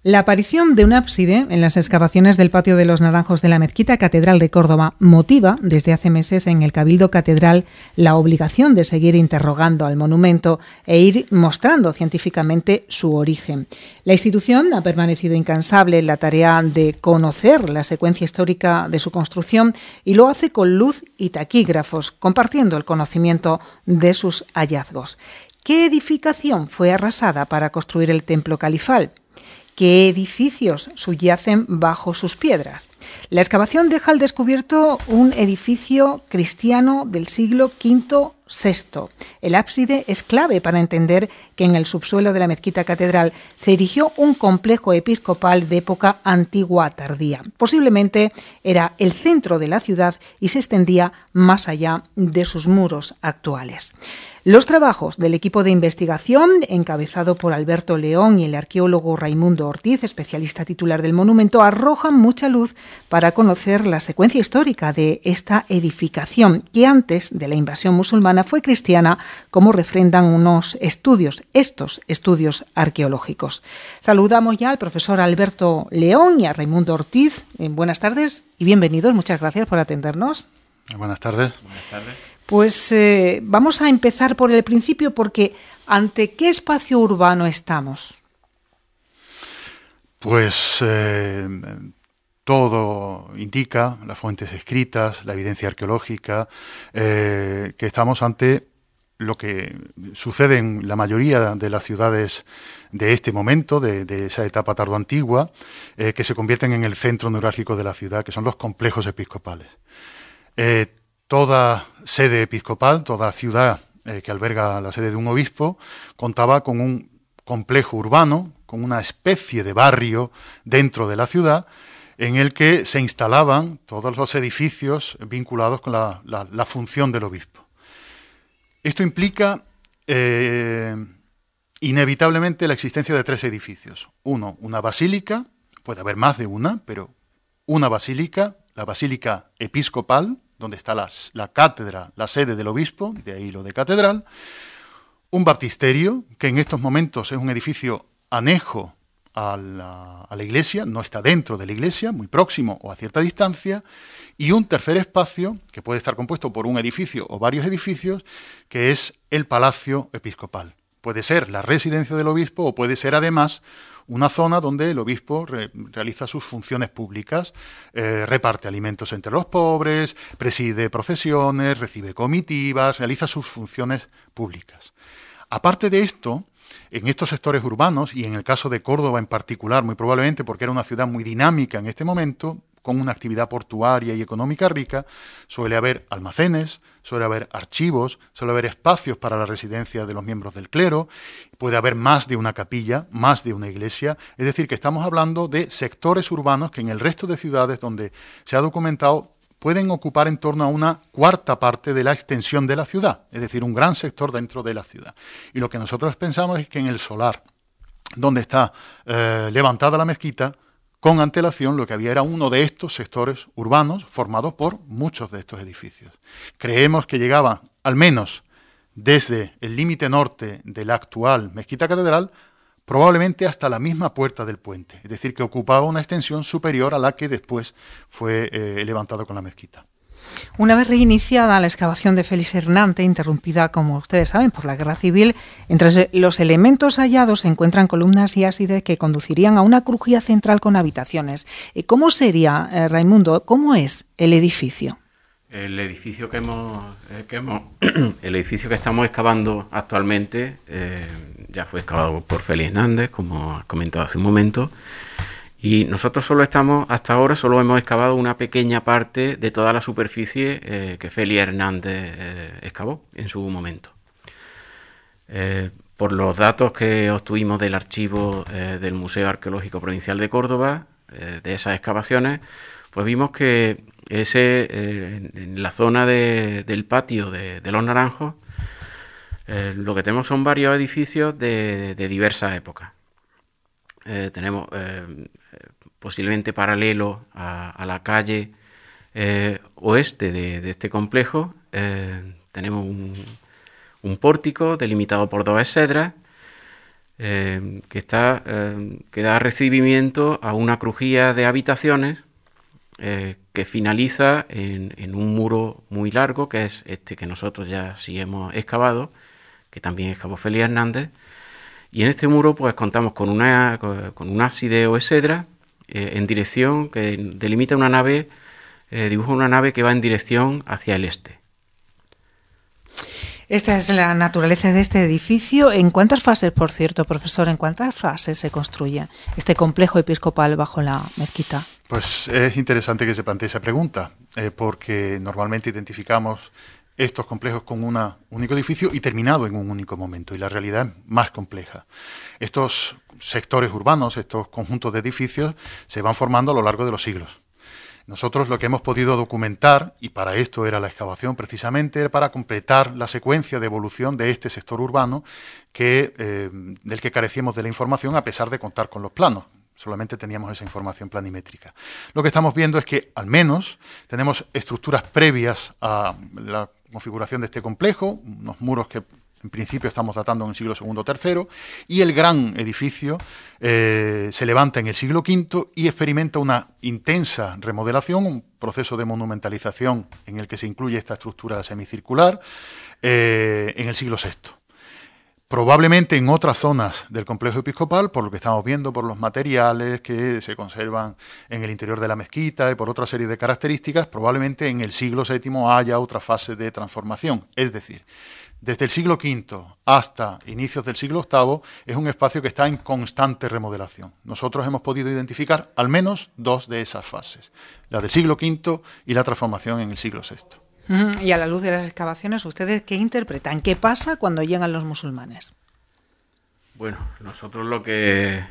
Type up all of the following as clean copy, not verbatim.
La aparición de un ábside en las excavaciones del patio de los Naranjos de la Mezquita Catedral de Córdoba motiva desde hace meses en el Cabildo Catedral la obligación de seguir interrogando al monumento e ir mostrando científicamente su origen. La institución ha permanecido incansable en la tarea de conocer la secuencia histórica de su construcción y lo hace con luz y taquígrafos, compartiendo el conocimiento de sus hallazgos. ¿Qué edificación fue arrasada para construir el templo califal? ¿Qué edificios subyacen bajo sus piedras? La excavación deja al descubierto un edificio cristiano del siglo V-VI. El ábside es clave para entender que en el subsuelo de la mezquita catedral se erigió un complejo episcopal de época antigua tardía. Posiblemente era el centro de la ciudad y se extendía más allá de sus muros actuales. Los trabajos del equipo de investigación, encabezado por Alberto León y el arqueólogo Raimundo Ortiz, especialista titular del monumento, arrojan mucha luz para conocer la secuencia histórica de esta edificación, que antes de la invasión musulmana fue cristiana, como refrendan estos estudios arqueológicos. Saludamos ya al profesor Alberto León y a Raimundo Ortiz. Buenas tardes y bienvenidos. Muchas gracias por atendernos. Buenas tardes. Buenas tardes. Pues vamos a empezar por el principio, porque ¿ante qué espacio urbano estamos? Pues todo indica, las fuentes escritas, la evidencia arqueológica, que estamos ante lo que sucede en la mayoría de las ciudades de este momento, de esa etapa tardoantigua, que se convierten en el centro neurálgico de la ciudad, que son los complejos episcopales. Toda sede episcopal, toda ciudad que alberga la sede de un obispo, contaba con un complejo urbano, con una especie de barrio dentro de la ciudad, en el que se instalaban todos los edificios vinculados con la función del obispo. Esto implica inevitablemente la existencia de tres edificios. Uno, una basílica, puede haber más de una, pero una basílica, la basílica episcopal, donde está la cátedra, la sede del obispo, de ahí lo de catedral, un baptisterio, que en estos momentos es un edificio anejo a la iglesia, no está dentro de la iglesia, muy próximo o a cierta distancia, y un tercer espacio, que puede estar compuesto por un edificio o varios edificios, que es el palacio episcopal. Puede ser la residencia del obispo o puede ser además una zona donde el obispo realiza sus funciones públicas, reparte alimentos entre los pobres, preside procesiones, recibe comitivas, realiza sus funciones públicas. Aparte de esto, en estos sectores urbanos, y en el caso de Córdoba en particular, muy probablemente porque era una ciudad muy dinámica en este momento, con una actividad portuaria y económica rica, suele haber almacenes, suele haber archivos, suele haber espacios para la residencia de los miembros del clero, puede haber más de una capilla, más de una iglesia, es decir, que estamos hablando de sectores urbanos que en el resto de ciudades donde se ha documentado pueden ocupar en torno a una cuarta parte de la extensión de la ciudad, es decir, un gran sector dentro de la ciudad. Y lo que nosotros pensamos es que en el solar, donde está levantada la mezquita, con antelación lo que había era uno de estos sectores urbanos formados por muchos de estos edificios. Creemos que llegaba al menos desde el límite norte de la actual mezquita catedral, probablemente hasta la misma puerta del puente, es decir, que ocupaba una extensión superior a la que después fue levantado con la mezquita. Una vez reiniciada la excavación de Félix Hernández, interrumpida, como ustedes saben, por la Guerra Civil, entre los elementos hallados se encuentran columnas y ábsides que conducirían a una crujía central con habitaciones. ¿Cómo sería, Raimundo, cómo es el edificio? El edificio que el edificio que estamos excavando actualmente ya fue excavado por Félix Hernández, como has comentado hace un momento. Y nosotros hasta ahora solo hemos excavado una pequeña parte de toda la superficie que Félix Hernández excavó en su momento. Por los datos que obtuvimos del archivo del Museo Arqueológico Provincial de Córdoba, de esas excavaciones, pues vimos que en la zona del patio de los Naranjos, lo que tenemos son varios edificios de diversas épocas. Tenemos posiblemente paralelo a la calle oeste de este complejo, tenemos un pórtico delimitado por dos exedras, que da recibimiento a una crujía de habitaciones que finaliza en un muro muy largo, que es este que nosotros ya sí hemos excavado, que también excavó Félix Hernández. Y en este muro pues contamos con un ábside o exedra en dirección que delimita una nave, dibuja una nave que va en dirección hacia el este. Esta es la naturaleza de este edificio. ¿En cuántas fases, por cierto, profesor, en cuántas fases se construye este complejo episcopal bajo la mezquita? Pues es interesante que se plantee esa pregunta, porque normalmente identificamos estos complejos con un único edificio y terminado en un único momento, y la realidad es más compleja. Estos sectores urbanos, estos conjuntos de edificios, se van formando a lo largo de los siglos. Nosotros lo que hemos podido documentar, y para esto era la excavación precisamente, era para completar la secuencia de evolución de este sector urbano del que carecíamos de la información a pesar de contar con los planos. Solamente teníamos esa información planimétrica. Lo que estamos viendo es que al menos tenemos estructuras previas a la configuración de este complejo, unos muros que en principio estamos datando en el siglo II o III, y el gran edificio se levanta en el siglo V y experimenta una intensa remodelación, un proceso de monumentalización en el que se incluye esta estructura semicircular en el siglo VI. Probablemente en otras zonas del complejo episcopal, por lo que estamos viendo, por los materiales que se conservan en el interior de la mezquita y por otra serie de características, probablemente en el siglo VII haya otra fase de transformación. Es decir, desde el siglo V hasta inicios del siglo VIII es un espacio que está en constante remodelación. Nosotros hemos podido identificar al menos dos de esas fases, la del siglo V y la transformación en el siglo VI. Y a la luz de las excavaciones, ¿ustedes qué interpretan? ¿Qué pasa cuando llegan los musulmanes? Bueno, nosotros lo que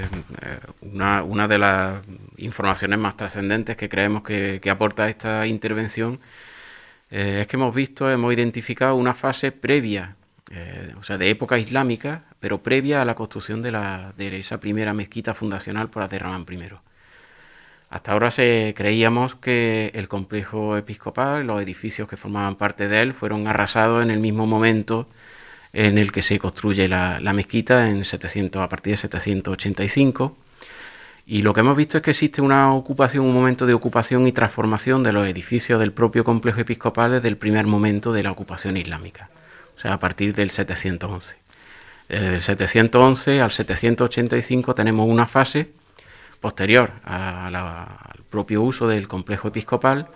una de las informaciones más trascendentes que creemos que aporta esta intervención es que hemos identificado una fase previa, o sea, de época islámica, pero previa a la construcción de esa primera mezquita fundacional por Abderramán I. Hasta ahora creíamos que el complejo episcopal, los edificios que formaban parte de él, fueron arrasados en el mismo momento en el que se construye la mezquita a partir de 785. Y lo que hemos visto es que existe un momento de ocupación y transformación de los edificios del propio complejo episcopal desde el primer momento de la ocupación islámica, o sea, a partir del 711. Desde el 711 al 785 tenemos una fase posterior al propio uso del complejo episcopal,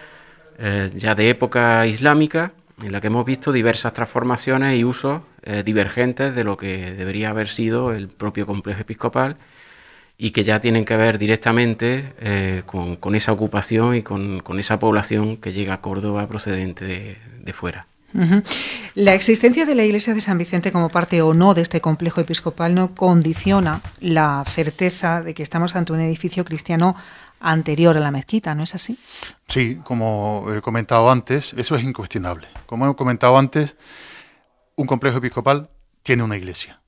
ya de época islámica, en la que hemos visto diversas transformaciones y usos divergentes de lo que debería haber sido el propio complejo episcopal y que ya tienen que ver directamente con esa ocupación y con esa población que llega a Córdoba procedente de fuera. Uh-huh. La existencia de la iglesia de San Vicente como parte o no de este complejo episcopal no condiciona la certeza de que estamos ante un edificio cristiano anterior a la mezquita, ¿no es así? Sí, como he comentado antes, eso es incuestionable. Como he comentado antes, un complejo episcopal tiene una iglesia.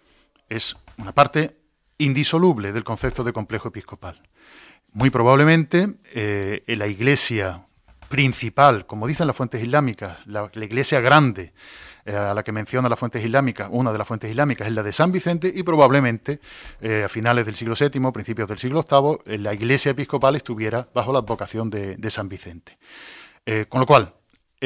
Es una parte indisoluble del concepto de complejo episcopal. Muy probablemente la iglesia principal, como dicen las fuentes islámicas, la iglesia grande a la que menciona las fuentes islámicas, una de las fuentes islámicas es la de San Vicente, y probablemente a finales del siglo VII, principios del siglo VIII, la iglesia episcopal estuviera bajo la advocación de San Vicente. Con lo cual,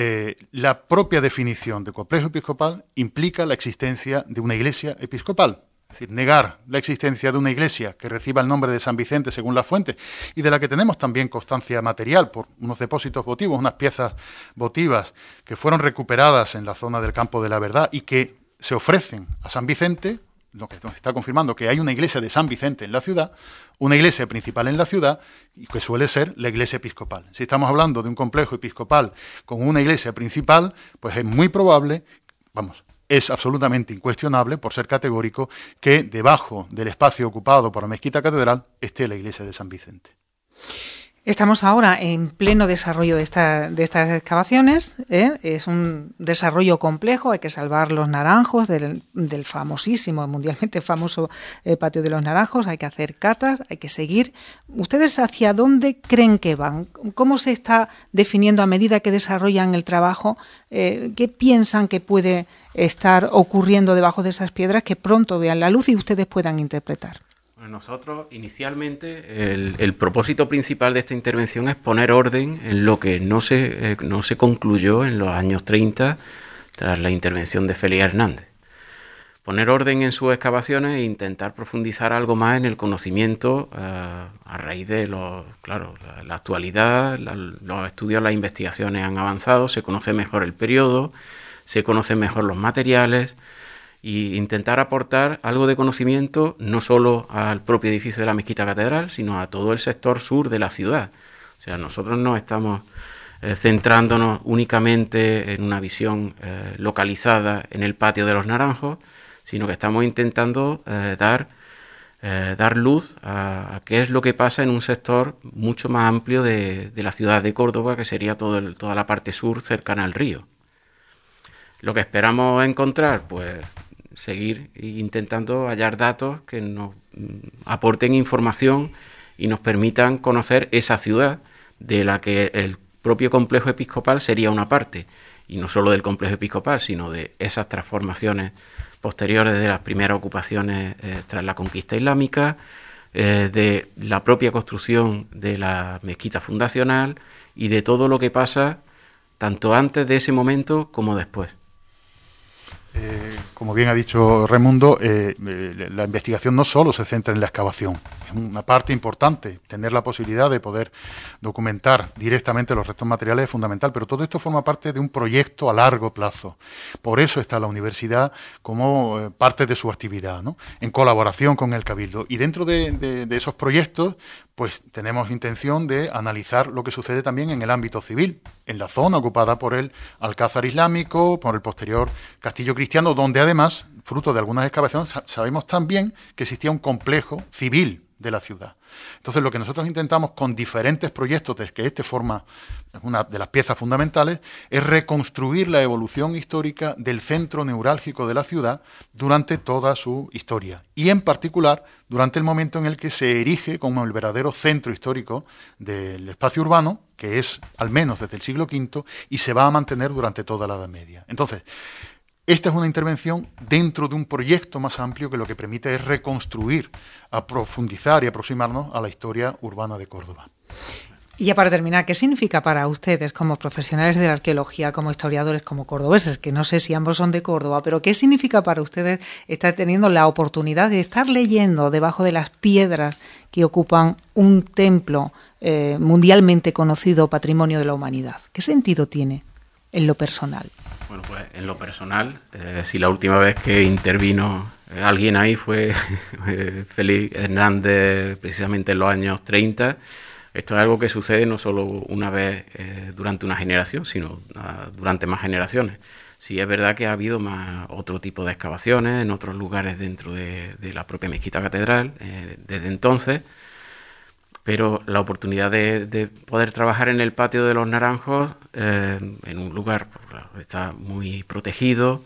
la propia definición de complejo episcopal implica la existencia de una iglesia episcopal. Es decir, negar la existencia de una iglesia que reciba el nombre de San Vicente según las fuentes y de la que tenemos también constancia material por unos depósitos votivos, unas piezas votivas que fueron recuperadas en la zona del Campo de la Verdad y que se ofrecen a San Vicente, lo que nos está confirmando que hay una iglesia de San Vicente en la ciudad, una iglesia principal en la ciudad y que suele ser la iglesia episcopal. Si estamos hablando de un complejo episcopal con una iglesia principal, pues es muy probable, es absolutamente incuestionable, por ser categórico, que debajo del espacio ocupado por la mezquita catedral esté la iglesia de San Vicente. Estamos ahora en pleno desarrollo de estas excavaciones. Es un desarrollo complejo, hay que salvar los naranjos del famosísimo, mundialmente famoso Patio de los Naranjos, hay que hacer catas, hay que seguir. ¿Ustedes hacia dónde creen que van? ¿Cómo se está definiendo a medida que desarrollan el trabajo? ¿Qué piensan que puede estar ocurriendo debajo de esas piedras que pronto vean la luz y ustedes puedan interpretar? Bueno, nosotros, inicialmente, el propósito principal de esta intervención es poner orden en lo que no se concluyó en los años 30 tras la intervención de Félix Hernández. Poner orden en sus excavaciones e intentar profundizar algo más en el conocimiento a raíz de la actualidad, los estudios, las investigaciones han avanzado, se conoce mejor el periodo, se conocen mejor los materiales, y intentar aportar algo de conocimiento no solo al propio edificio de la Mezquita Catedral, sino a todo el sector sur de la ciudad. O sea, nosotros no estamos centrándonos únicamente en una visión localizada en el patio de los Naranjos, sino que estamos intentando dar luz a qué es lo que pasa en un sector mucho más amplio de la ciudad de Córdoba, que sería toda la parte sur cercana al río. Lo que esperamos encontrar, pues seguir intentando hallar datos que nos aporten información y nos permitan conocer esa ciudad de la que el propio complejo episcopal sería una parte, y no solo del complejo episcopal, sino de esas transformaciones posteriores de las primeras ocupaciones tras la conquista islámica, de la propia construcción de la mezquita fundacional y de todo lo que pasa tanto antes de ese momento como después. Como bien ha dicho Raimundo, la investigación no solo se centra en la excavación, es una parte importante. Tener la posibilidad de poder documentar directamente los restos materiales es fundamental, pero todo esto forma parte de un proyecto a largo plazo. Por eso está la universidad como parte de su actividad, ¿no?, en colaboración con el Cabildo. Y dentro de esos proyectos, pues tenemos intención de analizar lo que sucede también en el ámbito civil, en la zona ocupada por el Alcázar Islámico, por el posterior Castillo Cristiano, donde además, fruto de algunas excavaciones, sabemos también que existía un complejo civil de la ciudad. Entonces, lo que nosotros intentamos con diferentes proyectos, de que este forma una de las piezas fundamentales, es reconstruir la evolución histórica del centro neurálgico de la ciudad durante toda su historia, y en particular durante el momento en el que se erige como el verdadero centro histórico del espacio urbano, que es al menos desde el siglo V, y se va a mantener durante toda la Edad Media. Entonces, esta es una intervención dentro de un proyecto más amplio que lo que permite es reconstruir, a profundizar y aproximarnos a la historia urbana de Córdoba. Y ya para terminar, ¿qué significa para ustedes como profesionales de la arqueología, como historiadores, como cordobeses, que no sé si ambos son de Córdoba, pero qué significa para ustedes estar teniendo la oportunidad de estar leyendo debajo de las piedras que ocupan un templo mundialmente conocido, patrimonio de la humanidad? ¿Qué sentido tiene en lo personal? Bueno, pues en lo personal, si la última vez que intervino alguien ahí fue Félix Hernández, precisamente en los años 30, esto es algo que sucede no solo una vez durante una generación, sino durante más generaciones. Sí, es verdad que ha habido otro tipo de excavaciones en otros lugares dentro de la propia Mezquita Catedral desde entonces, pero la oportunidad de poder trabajar en el patio de los Naranjos, en un lugar que está muy protegido,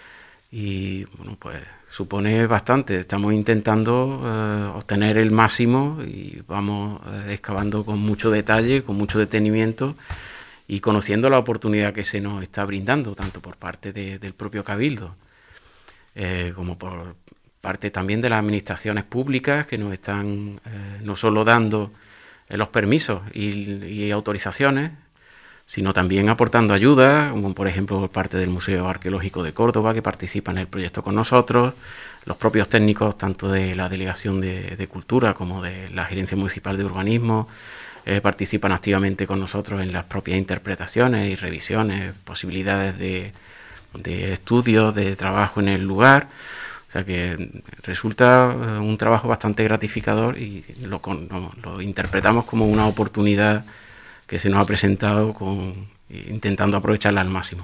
y bueno, pues supone bastante. Estamos intentando obtener el máximo y vamos excavando con mucho detalle, con mucho detenimiento y conociendo la oportunidad que se nos está brindando, tanto por parte del propio Cabildo como por parte también de las administraciones públicas, que nos están no solo dando los permisos y autorizaciones, sino también aportando ayuda, como por ejemplo por parte del Museo Arqueológico de Córdoba, que participa en el proyecto con nosotros, los propios técnicos tanto de la Delegación de Cultura como de la Gerencia Municipal de Urbanismo, participan activamente con nosotros en las propias interpretaciones y revisiones, posibilidades de estudios, de trabajo en el lugar. O sea que resulta un trabajo bastante gratificador y lo interpretamos como una oportunidad que se nos ha presentado intentando aprovecharla al máximo.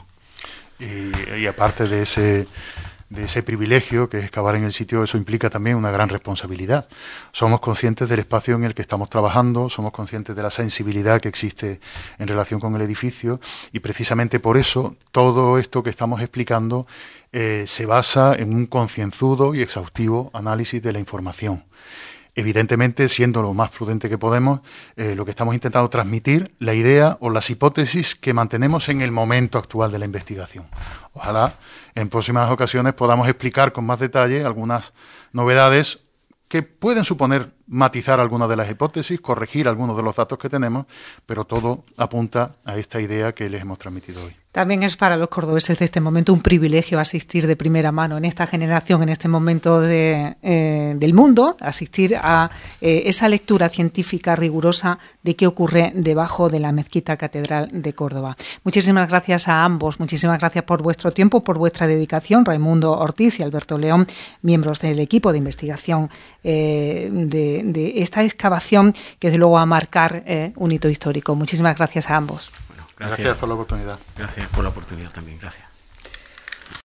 Y aparte de ese privilegio que es excavar en el sitio, eso implica también una gran responsabilidad. Somos conscientes del espacio en el que estamos trabajando, somos conscientes de la sensibilidad que existe en relación con el edificio, y precisamente por eso todo esto que estamos explicando se basa en un concienzudo y exhaustivo análisis de la información. evidentemente, siendo lo más prudente que podemos, lo que estamos intentando transmitir, la idea o las hipótesis que mantenemos en el momento actual de la investigación. Ojalá en próximas ocasiones podamos explicar con más detalle algunas novedades que pueden suponer matizar algunas de las hipótesis, corregir algunos de los datos que tenemos, pero todo apunta a esta idea que les hemos transmitido hoy. También es para los cordobeses de este momento un privilegio asistir de primera mano en esta generación, en este momento del mundo, asistir a esa lectura científica rigurosa de qué ocurre debajo de la Mezquita Catedral de Córdoba. Muchísimas gracias a ambos, muchísimas gracias por vuestro tiempo, por vuestra dedicación, Raimundo Ortiz y Alberto León, miembros del equipo de investigación de esta excavación que desde luego va a marcar un hito histórico. Muchísimas gracias a ambos. Gracias por la oportunidad. Gracias por la oportunidad también, gracias.